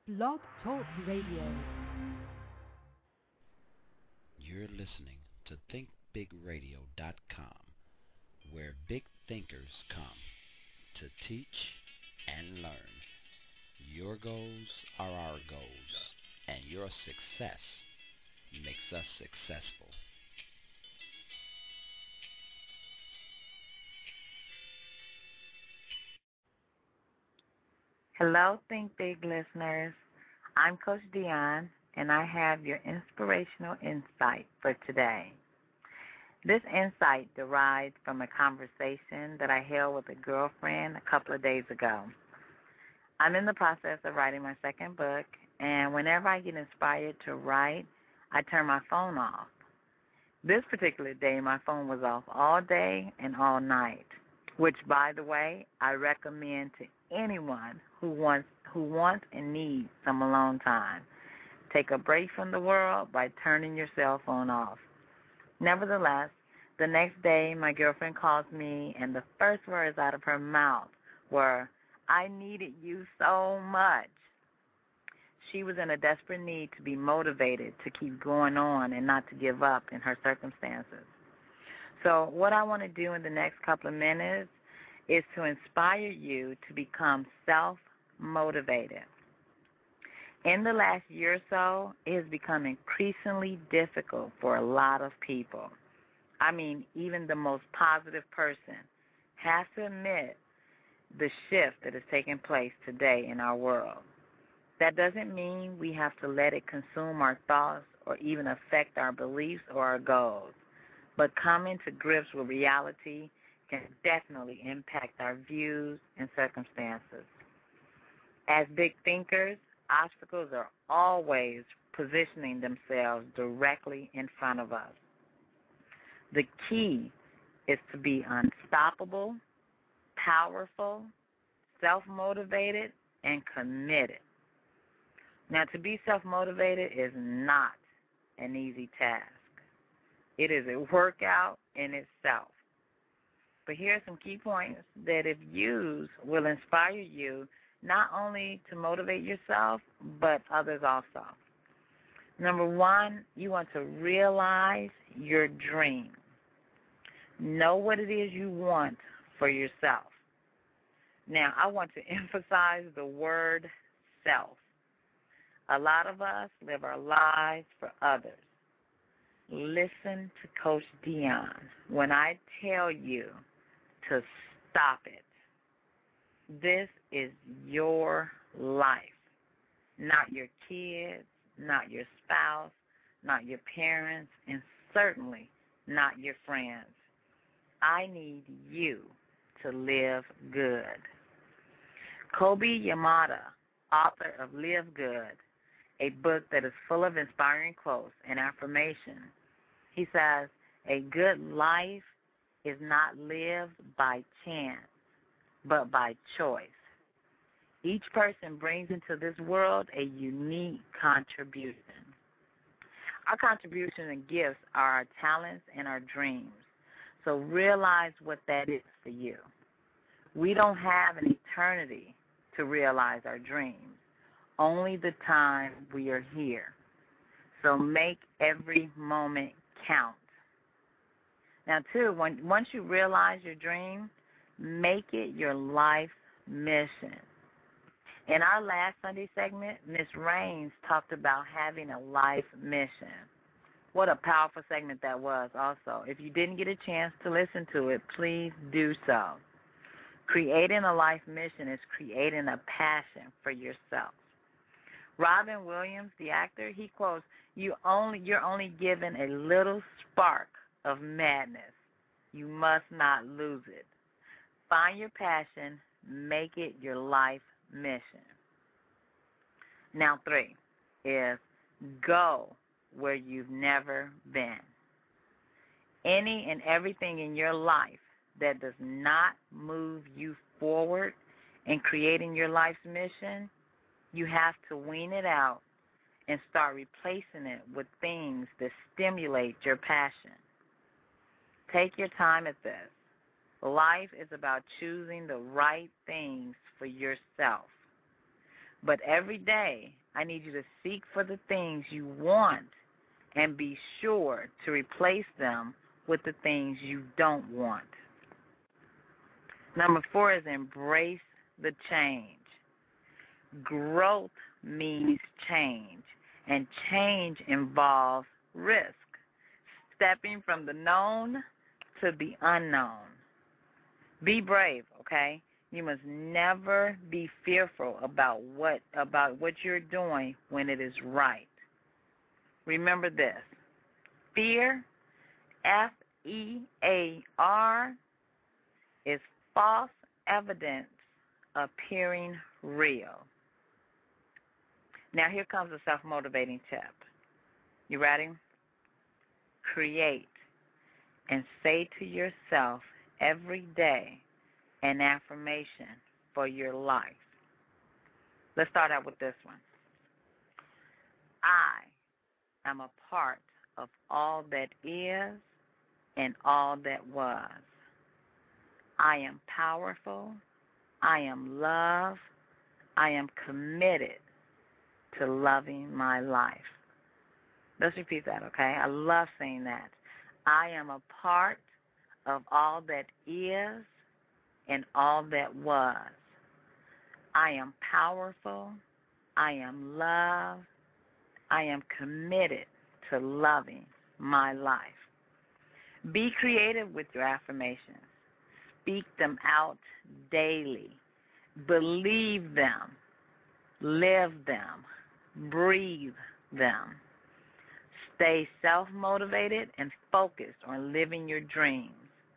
Blog Talk Radio. You're listening to thinkbigradio.com, where big thinkers come to teach and learn. Your goals are our goals, and your success makes us successful. Hello, Think Big listeners. I'm Coach Dion, and I have your inspirational insight for today. This insight derives from a conversation that I held with a girlfriend a couple of days ago. I'm in the process of writing my second book, and whenever I get inspired to write, I turn my phone off. This particular day, my phone was off all day and all night, which, by the way, I recommend to anyone who wants and needs some alone time. Take a break from the world by turning your cell phone off. Nevertheless, the next day, my girlfriend calls me, and the first words out of her mouth were, "I needed you so much." She was in a desperate need to be motivated to keep going on and not to give up in her circumstances. So what I want to do in the next couple of minutes is to inspire you to become self-motivated. In the last year or so, it has become increasingly difficult for a lot of people. I mean, even the most positive person has to admit the shift that is taking place today in our world. That doesn't mean we have to let it consume our thoughts or even affect our beliefs or our goals. But coming to grips with reality can definitely impact our views and circumstances. As big thinkers, obstacles are always positioning themselves directly in front of us. The key is to be unstoppable, powerful, self-motivated, and committed. Now, to be self-motivated is not an easy task. It is a workout in itself. But here are some key points that, if used, will inspire you not only to motivate yourself, but others also. Number one, you want to realize your dream. Know what it is you want for yourself. Now, I want to emphasize the word self. A lot of us live our lives for others. Listen to Coach Dion when I tell you to stop it. This is your life, not your kids, not your spouse, not your parents, and certainly not your friends. I need you to live good. Kobe Yamada, author of Live Good, a book that is full of inspiring quotes and affirmation, he says, "A good life is not lived by chance, but by choice." Each person brings into this world a unique contribution. Our contributions and gifts are our talents and our dreams. So realize what that is for you. We don't have an eternity to realize our dreams, only the time we are here. So make every moment count. Now, too, once you realize your dream, make it your life mission. In our last Sunday segment, Ms. Raines talked about having a life mission. What a powerful segment that was also. If you didn't get a chance to listen to it, please do so. Creating a life mission is creating a passion for yourself. Robin Williams, the actor, he quotes, you're only given a little spark of madness. You must not lose it. Find your passion. Make it your life mission. Now, 3 is go where you've never been. Any and everything in your life that does not move you forward in creating your life's mission, you have to wean it out and start replacing it with things that stimulate your passion. Take your time at this. Life is about choosing the right things for yourself. But every day, I need you to seek for the things you want and be sure to replace them with the things you don't want. Number 4 is embrace the change. Growth means change, and change involves risk, stepping from the known to the unknown. Be brave, okay? You must never be fearful about what you're doing when it is right. Remember this. Fear, F-E-A-R, is false evidence appearing real. Now here comes a self-motivating tip. You ready? Create and say to yourself every day an affirmation for your life. Let's start out with this one. I am a part of all that is and all that was. I am powerful. I am loved. I am committed to loving my life. Let's repeat that, okay? I love saying that. I am a part of all that is and all that was. I am powerful. I am loved. I am committed to loving my life. Be creative with your affirmations. Speak them out daily. Believe them. Live them. Breathe them. Stay self-motivated and focused on living your dreams.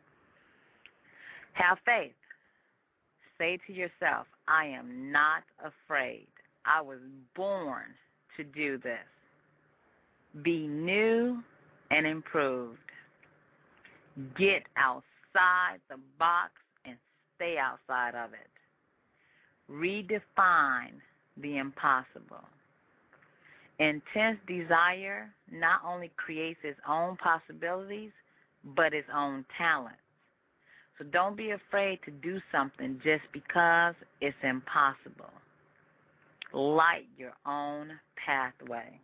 Have faith. Say to yourself, I am not afraid. I was born to do this. Be new and improved. Get outside the box and stay outside of it. Redefine the impossible. Intense desire not only creates its own possibilities, but its own talents. So don't be afraid to do something just because it's impossible. Light your own pathway.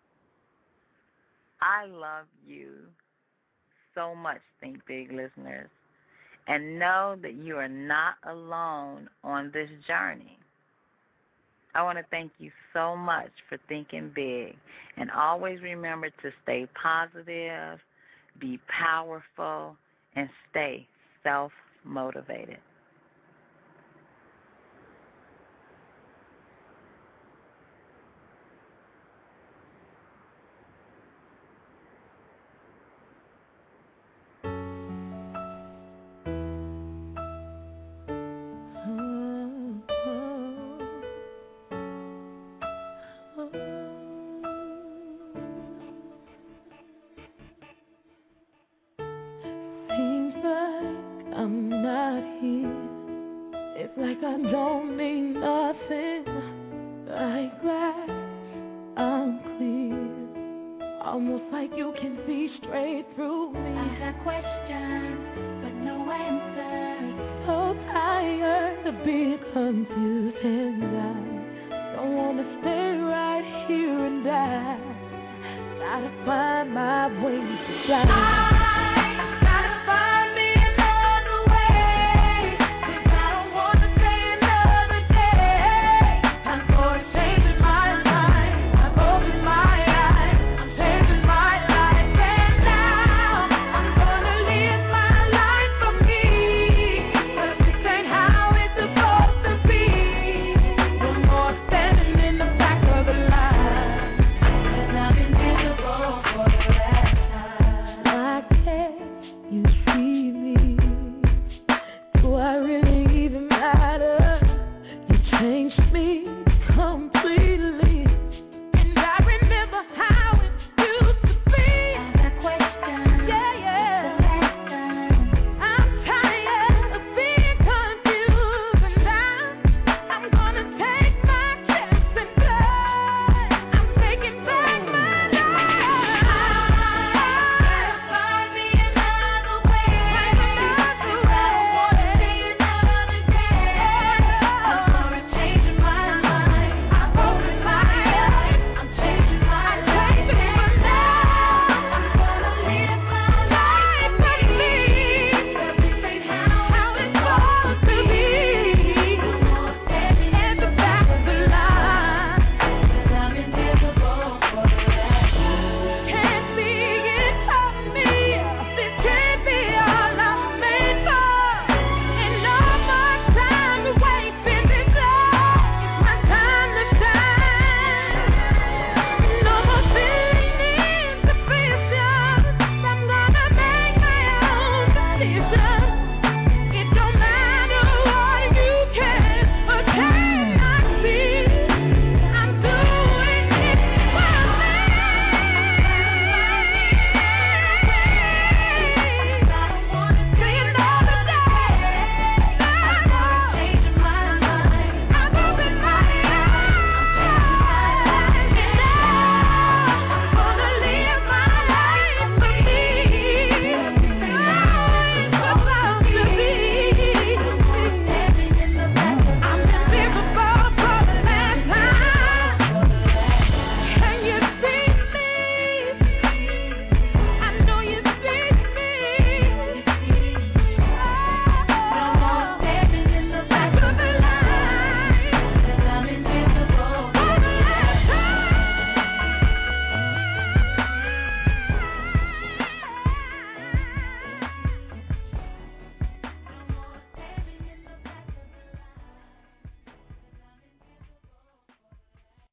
I love you so much, Think Big listeners, and know that you are not alone on this journey. I want to thank you so much for thinking big, and always remember to stay positive, be powerful, and stay self-motivated. Seems like I'm not here. It's like I don't mean nothing. Like glass, I'm clear. Almost like you can see straight through me. I got questions, but no answers. So tired of being confused, and I don't wanna stay right here and die. Gotta find my way to fly.